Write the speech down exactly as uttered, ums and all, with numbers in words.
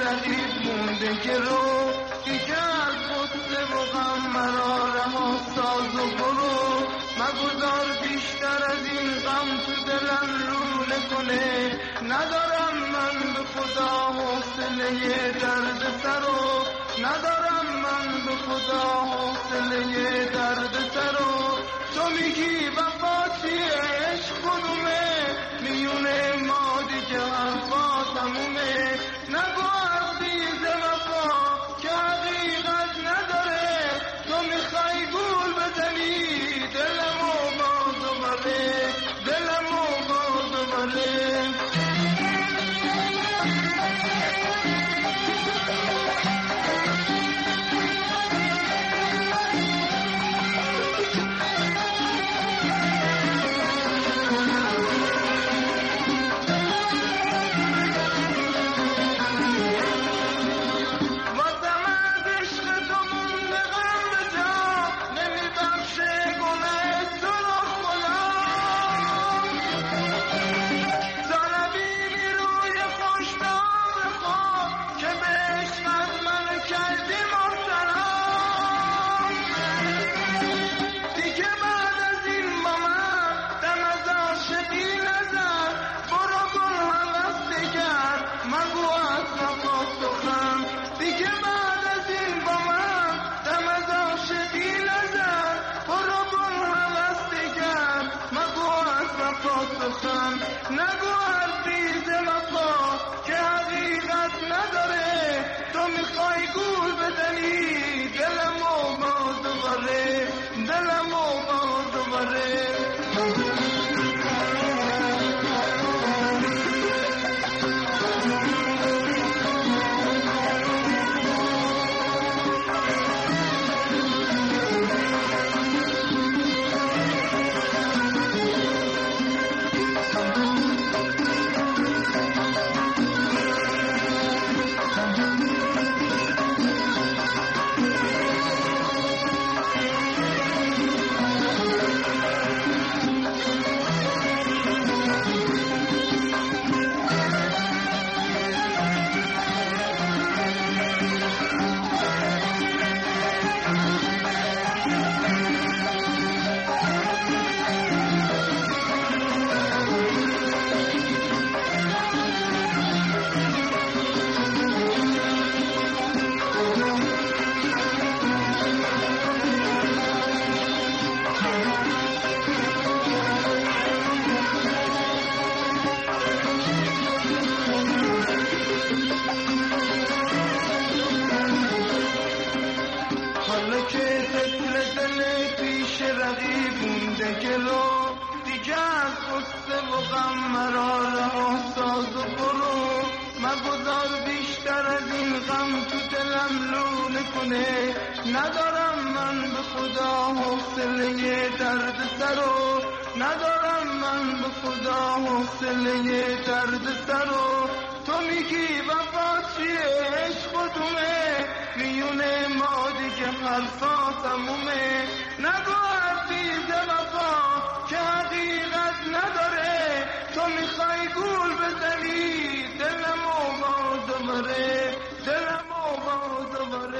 رقیب مونده که رو دیگه از غصه و غم مرا رها ساز و برو مگذار بیشتر از این غم تو دلم لوله کنه ندارم من به خدا حوصله درد سرو ندارم من به خدا حوصله درد سرو تو میگی وفا چیه عشق کدومه میونه ما دیگه حرفا تمومه نگو عزیز وفا که حقیقت نداره تو میخوای گول بزنی دلمو باز و بره دلمو باز و بره نگو عزیز وفا که حقیقت نداره تو میخوای گول بزنی دلمو باز و بره دلمو باز و بره حالا که فکر دل پیش رقیب مونده گلو دیگه از غصه و غم مرا رها ساز و برو مگذار بیشتر از این غم تو دلم لوله کنه ندارم من به خدا حوصله درد سرو ندارم من به خدا حوصله درد سرو تو میگی وفا چیه عشق کدومه میونه ما دیگه حرفا تمومه نگو عزیز وفا که حقیقت نداره تو میخوای گول بزنی دلمو باز و بره دلمو باز و بره